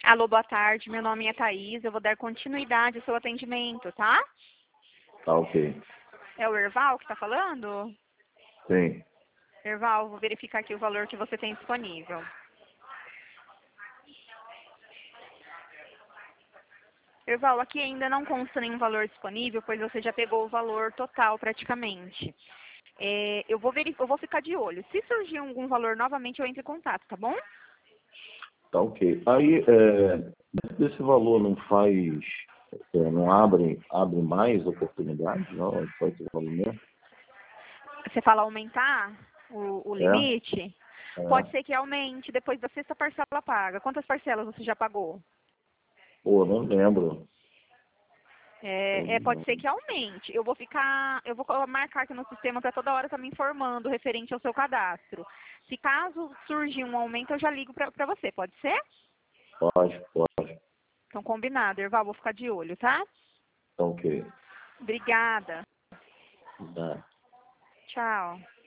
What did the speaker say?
Alô, boa tarde. Meu nome é Thaís. Eu vou dar continuidade ao seu atendimento, tá? Tá, ok. É o Erval que está falando? Sim. Erval, vou verificar aqui o valor que você tem disponível. Erval, aqui ainda não consta nenhum valor disponível, pois você já pegou o valor total praticamente. Eu vou ficar de olho. Se surgir algum valor novamente, eu entro em contato, tá bom? Tá, ok. Aí, dentro desse valor não faz, não abre mais oportunidades? Não, é só esse valor mesmo? Você fala aumentar o É? limite? Pode É. ser que aumente depois da sexta parcela paga. Quantas parcelas você já pagou? Pô, não lembro. Pode ser que aumente. Eu vou marcar aqui no sistema para toda hora estar me informando referente ao seu cadastro. Se caso surgir um aumento, eu já ligo para você, pode ser? Pode. Então, combinado, Erval, vou ficar de olho, tá? Tá, ok. Obrigada. Tá. Tchau.